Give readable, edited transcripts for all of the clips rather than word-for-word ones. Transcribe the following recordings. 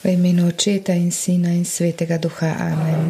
V imenu Očeta in Sina in Svetega Duha. Amen.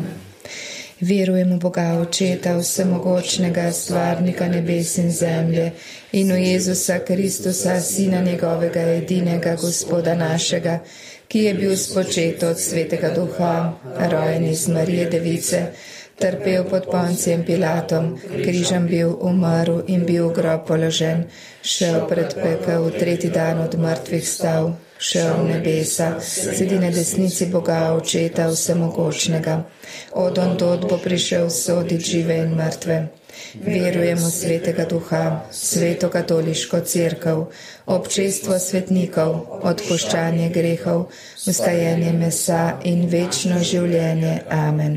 Verujem v Boga Očeta, vsemogočnega, stvarnika nebes in zemlje, in v Jezusa Kristusa, Sina njegovega edinega, Gospoda našega, ki je bil spočet od Svetega Duha, rojen iz Marije Device, trpel pod Poncijem Pilatom, križem bil, umrl in bil v grob položen, šel pred pekel, tretji dan od mrtvih stal, šel v nebesa, sedi na desnici Boga Očeta vsemogočnega. Od ondod bo prišel soditi žive in mrtve. Verujem v Svetega Duha, Sveto katoliško cerkev, občestvo svetnikov, odpuščanje grehov, vstajenje mesa in večno življenje. Amen.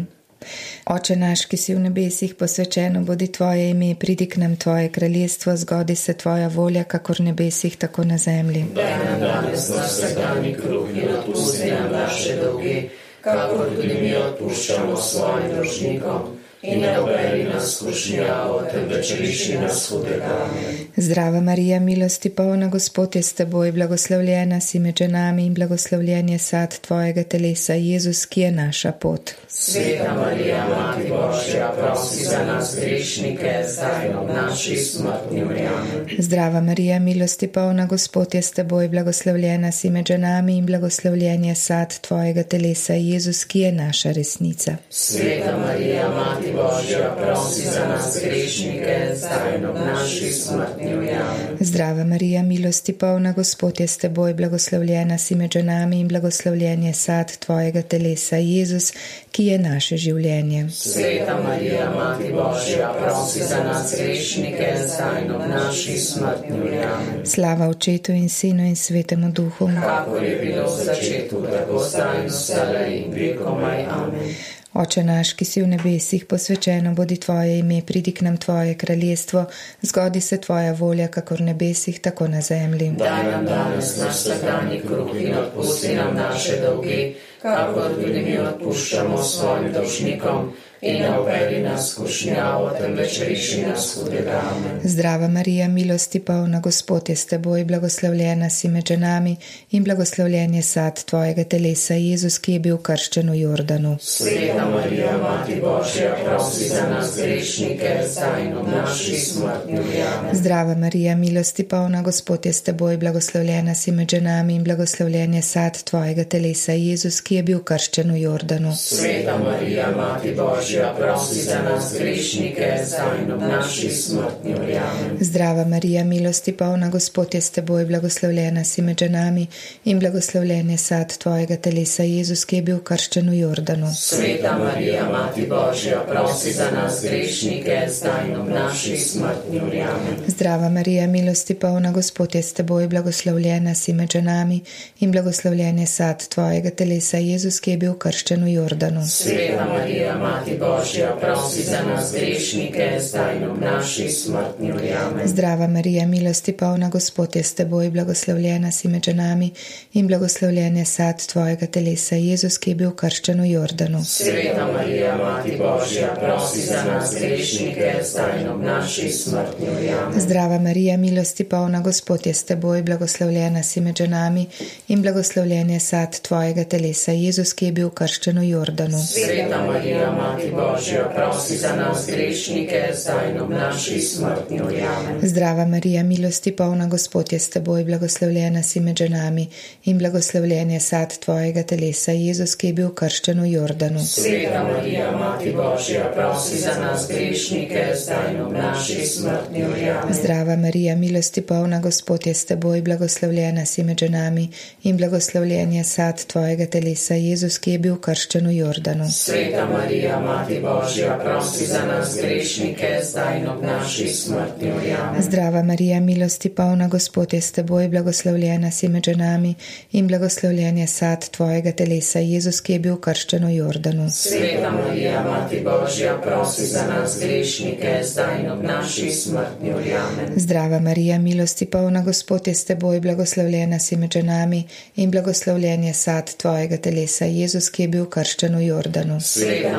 Oče naš, ki si v nebesih, posvečeno bodi tvoje ime, pridi k nam tvoje kraljestvo, zgodi se tvoja volja, kakor v nebesih, tako na zemlji. Daj nam danes naš vsakdanji kruh in odpusti nam naše dolge, kakor tudi mi odpuščamo svojim dolžnikom. In ne uvedi nas v skušnjavo, temveč reši nas hudega. Zdrava Marija, milosti polna, Gospod je s teboj, blagoslovljena si med ženami in blagoslovljen je sad tvojega telesa, Jezus, ki je naša pot. Sveta Marija, Mati Božja, prosi za nas grešnike, zdaj in ob naši smrtni uri. Amen. Zdrava Marija, milosti polna, Gospod je s teboj, blagoslovljena si med ženami in blagoslovljen je sad tvojega telesa, Jezus, ki je naša resnica. Sveta Marija, Mati Božja, prosi za nas grešnike, zdaj in ob naši smrtni uri. Amen. Zdrava Marija, milosti polna, Gospod je s teboj, blagoslovljena si med ženami in blagoslovljen je sad tvojega telesa, Jezus, ki je naše življenje. Sveta Marija, Mati Božja, prosi za nas grešnike, zdaj in ob naši smrtni uri. Amen. Slava Očetu in Sinu in Svetemu Duhu. Kakor je bilo v začetku, tako zdaj in vselej in vekomaj. Amen. Oče naš, ki si v nebesih, posvečeno bodi tvoje ime, pridi k nam tvoje kraljestvo, zgodi se tvoja volja, kakor v nebesih, tako na zemlji. Daj nam danes naš vsakdanji kruh in odpusti nam naše dolge, kakor tudi mi odpuščamo svojim dolžnikom. In ne uvedi nas v skušnjavo, temveč reši nas hudega. Amen. Zdrava Marija, milosti polna, Gospod je s teboj, blagoslovljena si med ženami in blagoslovljen je sad tvojega telesa, Jezus, ki je bil krščen v Jordanu. Sveta Marija, Mati Božja, prosi za nas grešnike, zdaj in ob naši smrtni uri. Amen. Zdrava Marija, milosti polna, Gospod je s teboj, blagoslovljena si med ženami in blagoslovljen je sad tvojega telesa, Jezus, ki je bil krščen v Jordanu. Sveta Marija, Mati Božja, prosi za nas grešnike, zdaj in ob naši smrtni uri. Amen. Zdrava Marija, milosti polna, Gospod je s teboj, blagoslovljena si med ženami in blagoslovljen je sad tvojega telesa, Jezus, ki je bil krščen v Jordanu. Sveta Marija, Mati Božja, prosi za nas grešnike, zdaj in ob naši smrtni uri. Amen. Zdrava Marija, milosti polna, Gospod je s teboj, blagoslovljena si med ženami in blagoslovljen je sad tvojega telesa, Jezus, ki je bil krščen v Jordanu. Sveta Marija, Mati Božja, prosi za nas grešnike, zdaj in ob naši smrtni uri. Amen. Zdrava Marija, milosti polna, Gospod je s teboj, blagoslovljena si med ženami in blagoslovljen je sad tvojega telesa, Jezus, ki je bil krščen v Jordanu. Sveta Marija, Mati Božja, prosi za nas grešnike, zdaj in ob naši smrtni uri. Amen. Zdrava Marija, milosti polna, Gospod je s teboj, blagoslovljena si med ženami in blagoslovljen je sad tvojega telesa, Jezus, ki je bil krščen v Jordanu. Sveta Marija, Mati Božja, prosi za nas grešnike, zdaj in ob naši smrtni uri. Amen. Zdrava Marija, milosti polna, Gospod je s teboj, blagoslovljena si med ženami in blagoslovljen je sad tvojega telesa, Jezus, ki je bil krščen v Jordanu. Sveta Marija, Mati Božja, prosi za nas grešnike, zdaj in ob naši smrtni uri. Amen. Zdrava Marija, milosti polna, Gospod je s teboj, blagoslovljena si med ženami in blagoslovljen je sad tvojega telesa, Jezus, ki je bil krščen v Jordanu. Sveta Marija, Mati Božja, prosi za nas grešnike, zdaj in ob naši smrtni uri. Amen. Zdrava Marija, milosti polna, Gospod je s teboj, blagoslovljena si med ženami in blagoslovljen je sad tvojega telesa, Jezus, ki je bil krščen v Jordanu. Sveta Marija, Mati Božja, prosi za nas grešnike, zdaj in ob naši smrtni uri. Amen. Zdrava Marija, milosti polna, Gospod je s teboj, blagoslovljena si med ženami in blagoslovljen je sad tvojega telesa, Jezus, ki je bil krščen v Jordanu. Sveta Marija,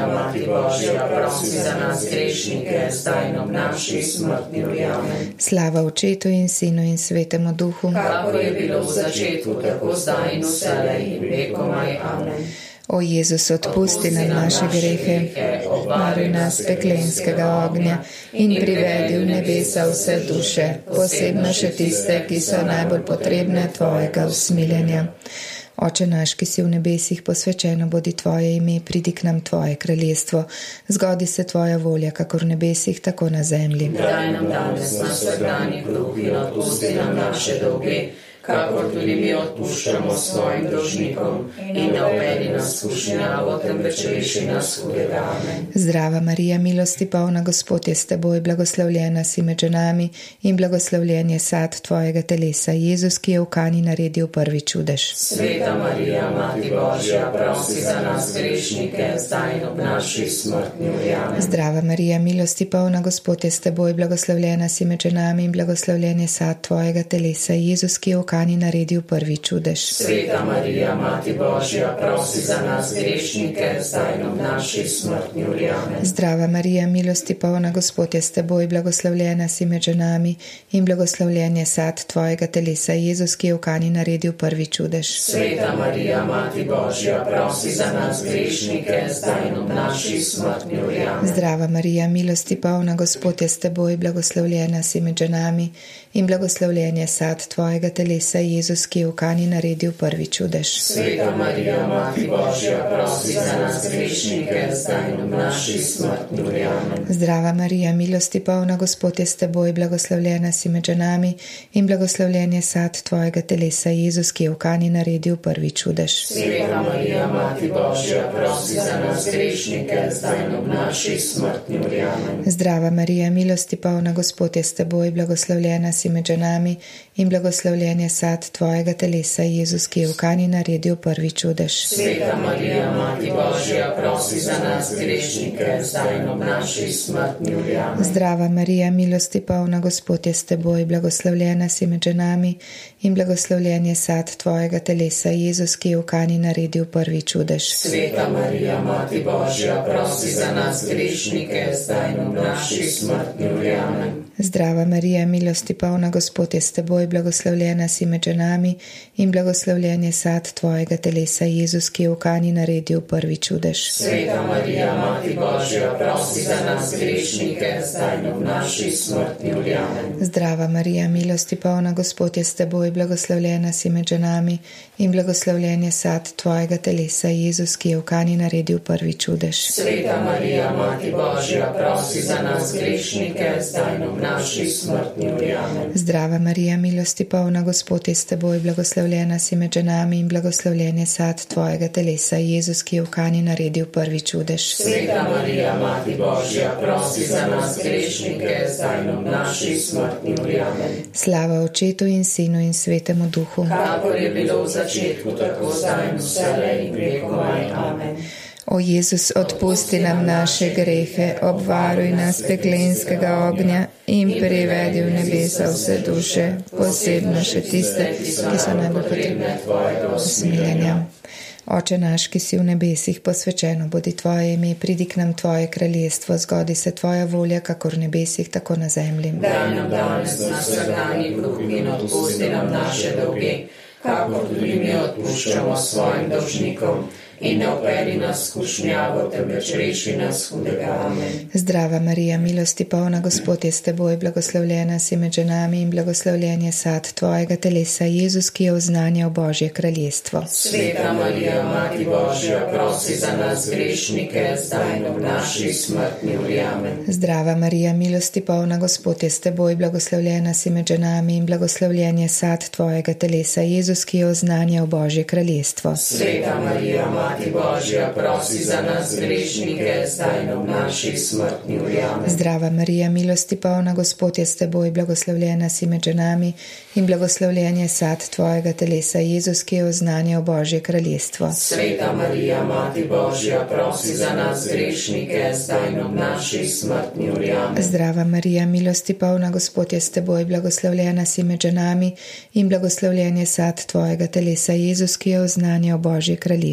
Marija, Mati Božja, prosi za nas grešnike, zdaj in ob naši smrti. Amen. Slava Očetu in Sinu in Svetemu Duhu, Kakor je bilo v začetku, tako zdaj in vselej in vekomaj. Amen. O Jezus, odpusti nam naše grehe, obvaruj nas peklenskega ognja in privedi v nebesa vse duše, posebno še tiste, ki so najbolj potrebne tvojega usmiljenja. Oče naš, ki si v nebesih, posvečeno bodi tvoje ime, pridi k nam tvoje kraljestvo, zgodi se tvoja volja, kakor v nebesih, tako na zemlji. Daj nam danes naš vsakdanji kruh in odpusti nam naše dolge, kakor tudi mi odpuščamo svojim dolžnikom, in ne uvedi nas v skušnjavo, temveč reši nas hudega. Amen. Zdrava Marija, milosti polna, Gospod je s teboj, blagoslovljena si med ženami in blagoslovljen je sad tvojega telesa, Jezus, ki je v Kani naredil prvi čudež. Sveta Marija, Mati Božja, prosi za nas grešnike, zdaj in ob naši smrtni uri. Amen. Zdrava Marija, milosti polna, Gospod je s teboj, blagoslovljena si med ženami in blagoslovljen je sad tvojega telesa, Jezus, ki je v Kani naredil prvi čudež. Sveta Marija, Mati Božja, prosi za nas grešnike, zdaj in ob naši smrtni uri. Amen. Zdrava Marija, milosti polna, Gospod je s teboj, blagoslovljena si med ženami in blagoslovljen je sad tvojega telesa, Jezus, ki je v Kani naredil prvi čudež. Sveta Marija, Mati Božja, prosi za nas grešnike, zdaj in ob naši smrtni uri. Amen. Zdrava Marija, milosti polna, Gospod je s teboj, blagoslovljena si med ženami in blagoslovljen je sad tvojega telesa, Jezus, ki je v Kani naredil prvi čudež. Sveta Marija, Mati Božja, prosi za nas grešnike, zdaj in ob naši smrtni uri. Amen. Zdrava Marija, milosti polna, Gospod je s teboj, blagoslovljena si med ženami in blagoslovljen je sad tvojega telesa, Jezus, ki je v Kani naredil prvi čudež. Sveta Marija, Mati Božja, prosi za nas grešnike, zdaj in ob naši smrtni uri. Amen. Zdrava Marija, milosti polna, Gospod je s teboj, blagoslovljena si med ženami in blagoslovljen je sad tvojega telesa, Jezus, ki je v Kani naredil prvi čudež. Sveta Marija, Mati Božja, prosi za nas grešnike, zdaj in ob naši smrtni uri. Amen. Zdrava Marija, milosti polna, Gospod je s teboj, blagoslovljena si med ženami in blagoslovljen je sad tvojega telesa, Jezus, ki je v Kani naredil prvi čudež. Sveta Marija, Mati Božja, prosi za nas grešnike, zdaj in ob naši smrtni uri. Amen. Zdrava Marija, milosti polna, Gospod je s teboj, blagoslovljena si med ženami in blagoslovljen je sad tvojega telesa, Jezus, ki je v Kani naredil prvi čudež. Sveta Marija, Mati Božja, prosi za nas grešnike, zdaj in ob naši smrtni uri. Amen. Zdrava Marija, milosti polna, Gospod je s teboj, blagoslovljena si med ženami in blagoslovljen je sad tvojega telesa, Jezus, ki je v Kani naredil prvi čudež. Sveta Marija, Mati Božja, prosi za nas grešnike, zdaj in ob naši smrtni uri. Amen. Zdrava Marija, milosti polna, Gospod je s teboj, blagoslovljena si med ženami in blagoslovljen je sad tvojega telesa, Jezus, ki je v Kani naredil prvi čudež. Sveta Marija, Mati Božja, prosi za nas grešnike, zdaj in ob naši smrtni uri. Amen. Slava Očetu in Sinu in Svetemu Duhu, Kakor je bilo v začetku, tako zdaj in vselej in vekomaj. Amen. O Jezus, odpusti nam naše grehe, obvaruj nas peklenskega ognja in privedi v nebesa vse duše, posebno še tiste, ki so najbolj potrebne tvojega usmiljenja. Oče naš, ki si v nebesih, posvečeno bodi tvoje ime, pridi k nam tvoje kraljestvo, zgodi se tvoja volja, kakor v nebesih, tako na zemlji. Daj nam danes naš vsakdanji kruh in odpusti nam naše dolge, kakor tudi mi odpuščamo svojim dolžnikom. In ne uvedi nas v skušnjavo, temveč reši nas hudega. Amen. Zdrava Marija, milosti polna, Gospod je s teboj, blagoslovljena si med ženami in blagoslovljen je sad tvojega telesa, Jezus, ki je oznanjal Božje kraljestvo. Sveta Marija, Mati Božja, prosi za nas grešnike, zdaj in ob naši smrtni uri. Amen. Zdrava Marija, milosti polna, Gospod je s teboj, blagoslovljena si med ženami in blagoslovljen je sad tvojega telesa, Jezus, ki je oznanjal Božje kraljestvo. Sveta Marija, Mati Božja, prosi za nas grešnike, zdaj in ob naši smrtni uri. Amen. Zdrava Marija, milosti polna, Gospod je s teboj, blagoslovljena si med ženami in blagoslovljen je sad tvojega telesa, Jezus, ki je oznanjal Božje kraljestvo. Sveta Marija, Mati Božja, prosi za nas grešnike, zdaj in ob naši smrtni uri. Amen. Zdrava Marija, milosti polna, Gospod je s teboj, blagoslovljena si med ženami in blagoslovljen je sad tvojega telesa, Jezus, ki je oznanjal Božje kraljestvo.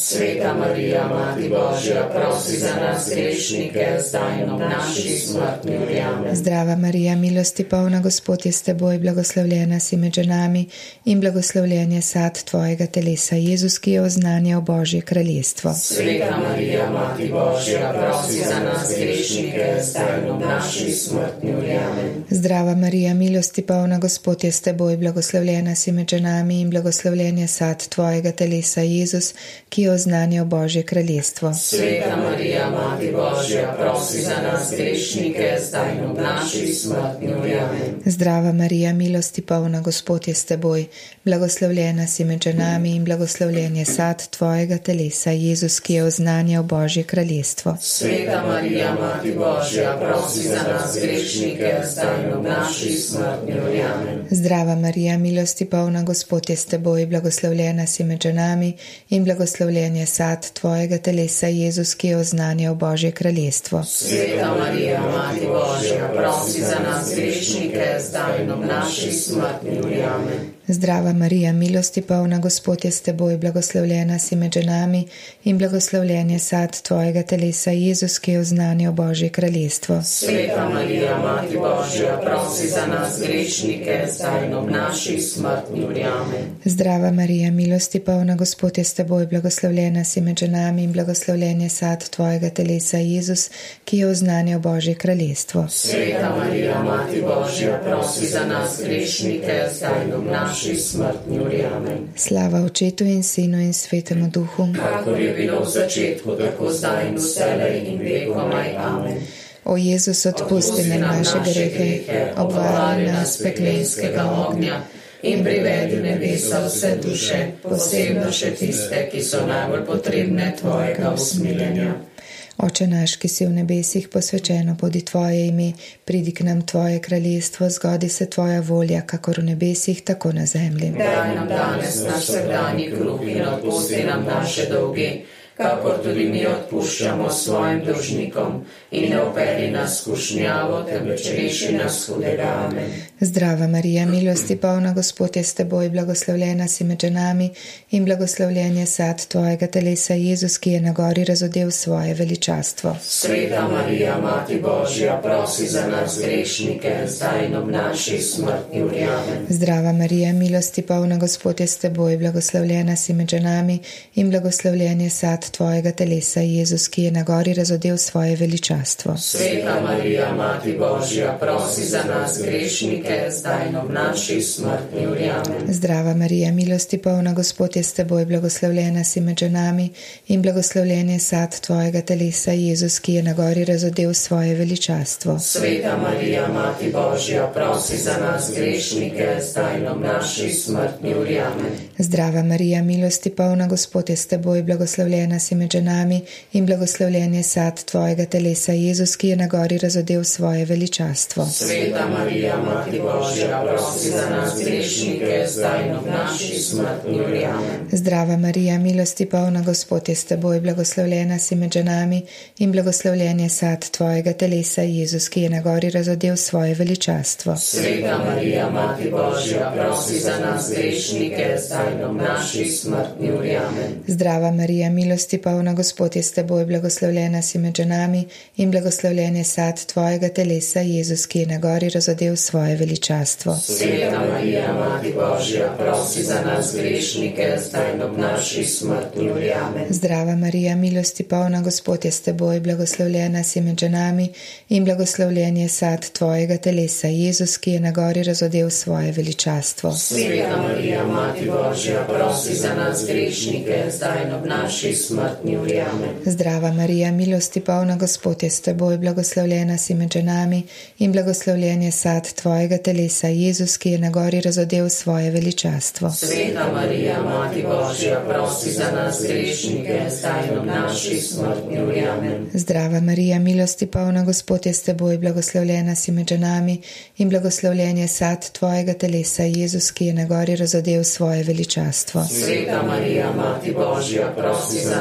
Sveta Marija, Mati Božja, prosi za nas grešnike, zdaj in ob naši smrtni uri. Amen. Zdrava Marija, milosti polna, Gospod je s teboj, blagoslovljena si med ženami in blagoslovljen je sad tvojega telesa, Jezus, ki je oznanjal Božje kraljestvo. Sveta Marija, Mati Božja, prosi za nas grešnike, zdaj in ob naši smrtni uri. Amen. Zdrava Marija, milosti polna, Gospod je s teboj, blagoslovljena si med ženami in blagoslovljen je sad tvojega telesa, Jezus, ki je oznanjal Božje kraljestvo. Sveta Marija, Mati Božja, prosi za nas grešnike, zdaj in ob naši smrtni uri. Amen. Zdrava Marija, milosti polna, Gospod je s teboj, blagoslovljena si med ženami in blagoslovljen je sad tvojega telesa, Jezus, ki je oznanjal Božje kraljestvo. Sveta Marija, Mati Božja, prosi za nas grešnike, zdaj in ob naši smrtni uri. Amen. Zdrava Marija, milosti polna, Gospod je s teboj, blagoslovljena si med ženami in blagoslovljen je sad tvojega telesa, Jezus, ki je oznanjal Božje kraljestvo. Sveta Marija, Mati Božja, prosi za nas grešnike, zdaj in ob naši smrtni uri. Amen. Zdrava Marija, milosti polna, Gospod je s teboj, blagoslovljena si med ženami in blagoslovljen je sad tvojega telesa, Jezus, ki je oznanjal Božje kraljestvo. Sveta Marija, Mati Božja, prosi za nas grešnike, zdaj in ob naši smrtni uri. Amen. Zdrava Marija, milosti polna, Gospod je s teboj, blagoslovljena si med ženami in blagoslovljen je sad tvojega telesa, Jezus, ki je oznanjal Božje kraljestvo. Sveta Marija, Mati Božja, prosi za nas grešnike, zdaj in ob naši smrtni uri. Amen. Slava Očetu in Sinu in Svetemu Duhu, kakor je bilo v začetku, tako zdaj in vselej in vekomaj. Amen. O Jezus, odpusti nam naše grehe, obvari nas peklenskega ognja in privedi v nebesa vse duše, posebno še tiste, ki so najbolj potrebne tvojega usmiljenja. Oče naš, ki si v nebesih, posvečeno bodi tvoje ime, pridi k nam tvoje kraljestvo, zgodi se tvoja volja, kakor v nebesih, tako na zemlji. Daj nam danes naš vsakdanji kruh in odpusti nam naše dolge, kakor tudi mi odpuščamo svojim dolžnikom, in ne vpelji nas v skušnjavo, temveč reši nas hudega. Amen. Zdrava Marija, milosti polna, Gospod je s teboj, blagoslovljena si med ženami in blagoslovljen je sad tvojega telesa, Jezus, ki je na gori razodel svoje veličastvo. Sveta Marija, Mati Božja, prosi za nas grešnike, zdaj in ob naši smrtni uri. Amen. Zdrava Marija, milosti polna, Gospod je s teboj, blagoslovljena si med ženami in blagoslovljen je sad tvojega telesa, Jezus, ki je na gori razodel svoje veličastvo. Sveta Marija, Mati Božja, prosi za nas grešnike, zdaj in ob naši smrtni uri. Amen. Zdrava Marija, milosti polna, Gospod je s teboj, blagoslovljena si med ženami in blagoslovljen je sad tvojega telesa, Jezus, ki je na gori razodel svoje veličastvo. Sveta Marija, Mati Božja, prosi za nas grešnike, zdaj in ob naši smrtni uri. Amen. Zdrava Marija, milosti polna, Gospod je s teboj, blagoslovljena si med ženami in blagoslovljen je sad tvojega telesa, Jezus, ki je na gori razodel svoje veličastvo. Sveta Marija, Mati Božja, prosi za nas grešnike, zdaj in ob naši smrtni uri. Amen. Zdrava Marija, milosti polna, Gospod je s teboj, blagoslovljena si med ženami in blagoslovljen je sad tvojega telesa, Jezus, ki je na gori razodel svoje veličastvo. Sveta Marija, Mati Božja, prosi za nas grešnike, zdaj in ob naši smrtni uri. Amen. Zdrava Marija, milosti polna, Gospod je s teboj, blagoslovljena si med ženami in blagoslovljen je sad tvojega telesa, Jezus, ki je na gori razodel svoje veličastvo. Sveta Marija, Mati Božja, prosi za nas grešnike, zdaj in ob naši smrtni uri. Amen. Zdrava Marija, milosti polna, Gospod je s teboj, blagoslovljena si med ženami in blagoslovljen je sad tvojega telesa, Jezus, ki je na gori razodel svoje veličastvo. Sveta Marija, Mati Božja, prosi za nas grešnike, zdaj in ob naši smrtni uri. Amen. Zdrava Marija, milosti polna, Gospod je s teboj, blagoslovljena si med ženami in blagoslovljen je sad tvojega telesa, Jezus, ki je na gori razodel svoje veličastvo. Sveta Marija, Mati Božja, prosi za nas grešnike, zdaj in ob naši smrtni uri. Amen. Zdrava Marija, milosti polna, Gospod je s teboj, blagoslovljena si med ženami in blagoslovljen je sad tvojega telesa, Jezus, ki je na gori razodel svoje veličastvo. Sveta Marija, Mati Božja, prosi za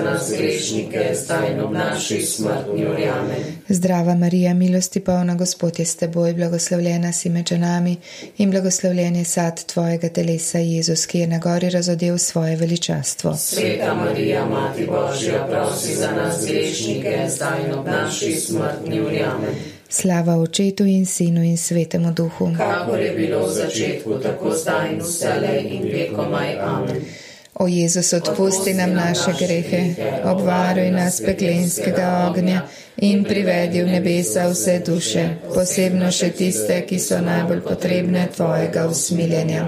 nas grešnike, zdaj in ob naši smrtni uri. Amen. Zdrava Marija, milosti polna, Gospod je s teboj, blagoslovljena si med ženami in blagoslovljen je sad tvojega telesa, Jezus, ki je na gori razodel svoje veličastvo. Sveta Marija, Mati Božja, prosi za nas grešnike, zdaj in ob naši smrtni uri. Amen. Slava Očetu in Sinu in Svetemu Duhu, kakor je bilo v začetku, tako zdaj in vselej in vekomaj. Amen. O Jezus, odpusti nam naše grehe, obvaruj nas peklenskega ognja in privedi v nebesa vse duše, posebno še tiste, ki so najbolj potrebne tvojega usmiljenja.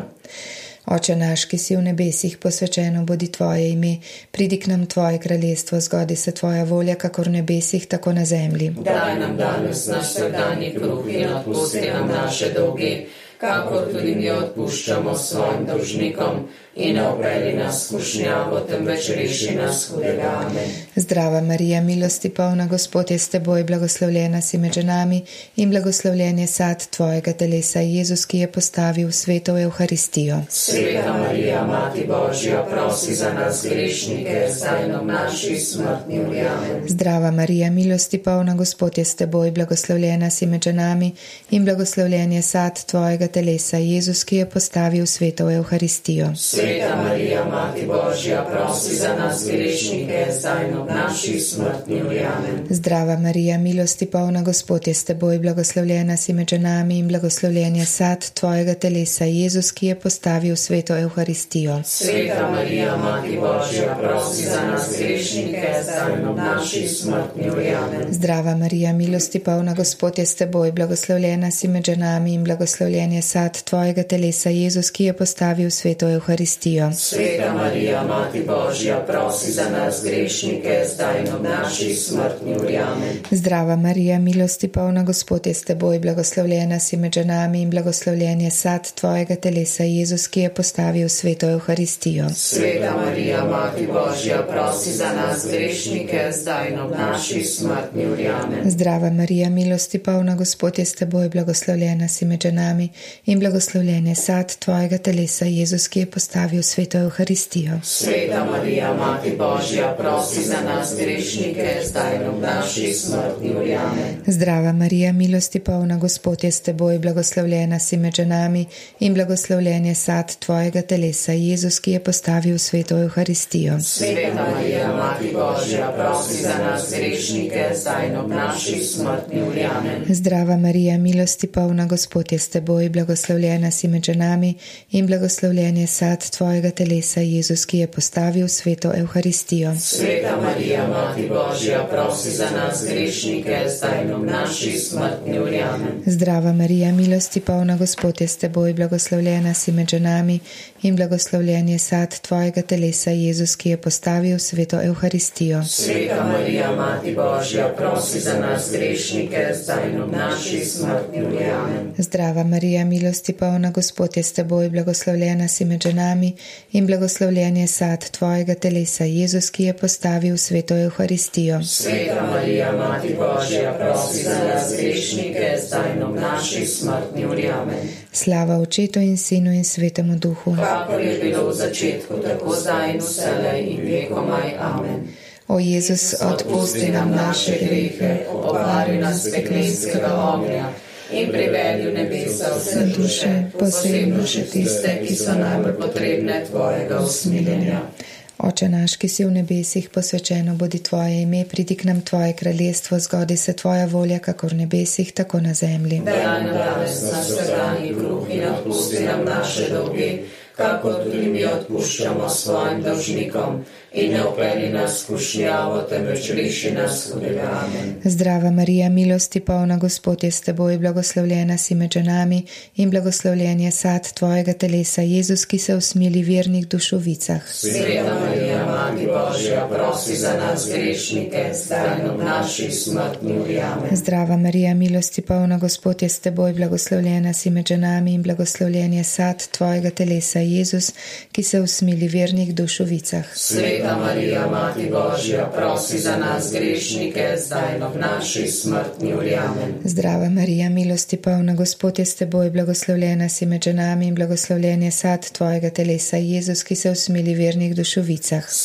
Oče naš, ki si v nebesih, posvečeno bodi tvoje ime, pridi k nam tvoje kraljestvo, zgodi se tvoja volja, kakor v nebesih, tako na zemlji. Daj nam danes naš vsakdanji kruh in odpusti nam naše dolge, kakor tudi mi odpuščamo svojim dolžnikom, in ne vpelji nas v skušnjavo, temveč reši nas hudega. Amen. Zdrava Marija, milosti polna, Gospod je s teboj, blagoslovljena si med ženami in blagoslovljen je sad tvojega telesa, Jezus, ki je postavil sveto Evharistijo. Sveta Marija, Mati Božja, prosi za nas grešnike, zdaj in ob naši smrtni uri. Amen. Zdrava Marija, milosti polna, Gospod je s teboj, blagoslovljena si med ženami in blagoslovljen je sad tvojega telesa, Jezus, ki je postavil sveto Evharistijo. Sveta Marija, Mati Božja, prosi za nas grešnike, zdaj in ob naši smrtni uri. Amen. Zdrava Marija, milosti polna, Gospod je s teboj, blagoslovljena si med ženami in blagoslovljen je sad tvojega telesa, Jezus, ki je postavil sveto Evharistijo. Sveta Marija, Mati Božja, prosi za nas grešnike, zdaj in ob naši smrtni uri. Amen. Zdrava Marija, milosti polna, Gospod je s teboj, blagoslovljena si med ženami in blagoslovljen je sad tvojega telesa, Jezus, ki je postavil sveto Evharistijo. Sveta Marija, Mati Božja, prosi za nas grešnike, zdaj in ob naši smrtni uri. Amen. Zdrava Marija, milosti polna, Gospod je s teboj, blagoslovljena si med ženami in blagoslovljen je sad tvojega telesa, Jezus, ki je postavil sveto Evharistijo. Sveta Marija, Mati Božja, prosi za nas grešnike, zdaj in ob naši smrtni uri. Amen. Zdrava Marija, milosti polna, Gospod je s teboj, blagoslovljena si med ženami in blagoslovljen je sad tvojega telesa, Jezus, ki je postavil sveto Evharistijo. Sveta Marija, Mati Božja, prosi za nas grešnike, zdaj in ob naši smrtni uri. Amen. Zdrava Marija, milosti polna, Gospod je s teboj, blagoslovljena si med ženami in blagoslovljen je sad tvojega telesa, Jezus, ki je postavil sveto Evharistijo. Sveta Marija, Mati Božja, prosi za nas grešnike, zdaj in ob naši smrtni uri. Amen. Zdrava Marija, milosti polna, Gospod je s teboj, blagoslovljena si med ženami in blagoslovljen je sad tvojega telesa, Jezus, ki je postavil sveto Evharistijo. Sveta Marija, Mati Božja, prosi za nas grešnike, zdaj in ob naši smrtni uri. Amen. Zdrava Marija, milosti polna, Gospod je s teboj, blagoslovljena si med ženami in blagoslovljen je sad tvojega telesa, Jezus, ki je postavil sveto Evharistijo. Sveta Marija, Mati Božja, prosi za nas grešnike, zdaj in ob naši smrtni uri. Amen. Zdrava Marija, milosti polna, Gospod je s teboj, blagoslovljena si med ženami in blagoslovljen je sad tvojega telesa, Jezus, ki je postavil sveto Evharistijo. Sveta Marija, Mati Božja, prosi za nas grešnike, zdaj in ob naši smrtni uri. Amen. Slava Očetu in Sinu in Svetemu Duhu, kakor je bilo v začetku, tako zdaj in vselej in vekomaj. Amen. O Jezus, odpusti nam naše grehe, obvaruj nas peklenskega ognja in privedi v nebesa vse duše, posebno še tiste, ki so najbolj potrebne tvojega usmiljenja. Oče naš, ki si v nebesih, posvečeno bodi tvoje ime, pridi k nam tvoje kraljestvo, zgodi se tvoja volja, kakor v nebesih, tako na zemlji. Daj nam danes naš vsakdanji kruh in odpusti nam naše dolge, kakor tudi mi odpuščamo svojim dolžnikom, in ne vpelji nas v skušnjavo, temveč reši nas hudega. Amen. Zdrava Marija, milosti polna, Gospod je s teboj, blagoslovljena si med ženami in blagoslovljen je sad tvojega telesa, Jezus, ki se usmili vernih dušovicah. Sveta Marija, Mati Božja, prosi za nas grešnike, zdaj in ob naši smrtni uri. Amen. Zdrava Marija, milosti polna, Gospod je s teboj, blagoslovljena si med ženami in blagoslovljen je sad tvojega telesa, Jezus, ki se usmili vernih dušovicah. Sveta Marija, Mati Božja, prosi za nas grešnike, zdaj in ob naši smrtni uri. Amen. Zdrava Marija, milosti polna, Gospod je s teboj, blagoslovljena si med ženami in blagoslovljen je sad tvojega telesa, Jezus, ki se usmili vernih dušovicah. Sveta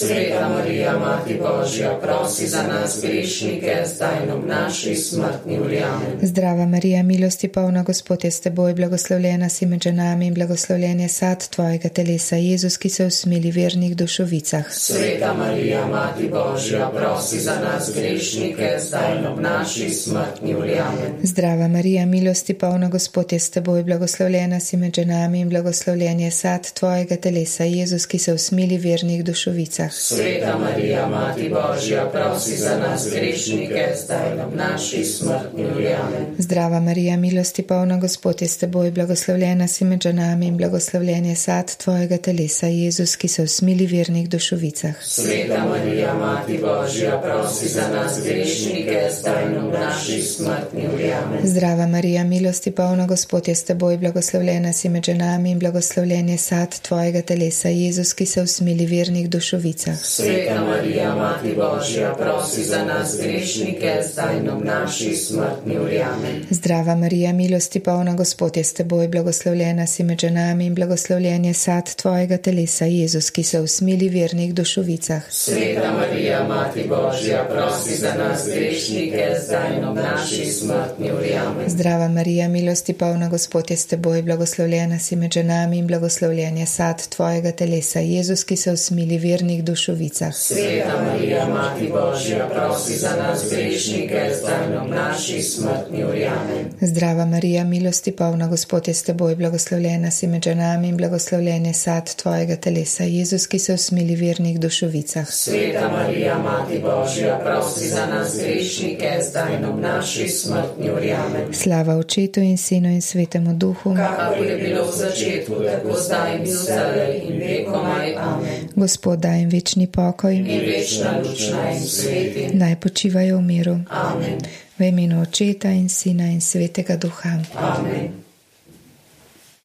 Sveta Marija, Mati Božja, prosi za nas grešnike, zdaj in ob naši smrtni uri. Amen. Zdrava Marija, milosti polna, Gospod je s teboj, blagoslovljena si med ženami in blagoslovljen je sad tvojega telesa, Jezus, ki se usmili vernih dušovicah. Sveta Marija, Mati Božja, prosi za nas grešnike, zdaj in ob naši smrtni uri. Amen. Zdrava Marija, milosti polna, Gospod je s teboj, blagoslovljena si med ženami in blagoslovljen je sad tvojega telesa, Jezus, ki se usmili vernih dušovicah. Sveta Marija, Mati Božja, prosi za nas grešnike, zdaj in ob naši smrtni uri. Amen. Zdrava Marija, milosti polna, Gospod je s teboj, blagoslovljena si med ženami in blagoslovljen je sad tvojega telesa, Jezus, ki se usmili vernih dušovicah. Sveta Marija, Mati Božja, prosi za nas grešnike, zdaj in ob naši smrtni uri. Amen. Zdrava Marija, milosti polna, Gospod je s teboj, blagoslovljena si med ženami in blagoslovljen je sad tvojega telesa, Jezus, ki se usmili vernih dušovicah. Sveta Marija, Mati Božja, prosi za nas grešnike, zdaj in ob naši smrtni uri. Amen. Zdrava Marija, milosti polna, Gospod je s teboj, blagoslovljena si med ženami in blagoslovljen je sad tvojega telesa, Jezus, ki se usmili vernih dušovicah. Sveta Marija, Mati Božja, prosi za nas grešnike, zdaj in ob naši smrtni uri. Amen. Zdrava Marija, milosti polna, Gospod je s teboj, blagoslovljena si med ženami in blagoslovljen je sad tvojega telesa, Jezus, ki se usmili vernih dušovicah. Sveta Marija, Mati Božja, prosi za nas grešnike, zdaj in ob naši smrtni uri. Amen. Zdrava Marija, milosti polna, Gospod je s teboj, blagoslovljena si med ženami in blagoslovljen je sad tvojega telesa, Jezus, ki se usmili vernih dušovicah. Sveta Marija, Mati Božja, prosi za nas grešnike, zdaj in ob naši smrtni uri. Amen. Slava Očetu in Sinu in Svetemu Duhu, kakor je bilo v začetku, tako zdaj in vselej in vekomaj. Amen. Gospod daj jim večni pokoj In večna luč naj jim sveti. naj počivajo v miru. Amen. V imenu Očeta in Sina in Svetega Duha. Amen.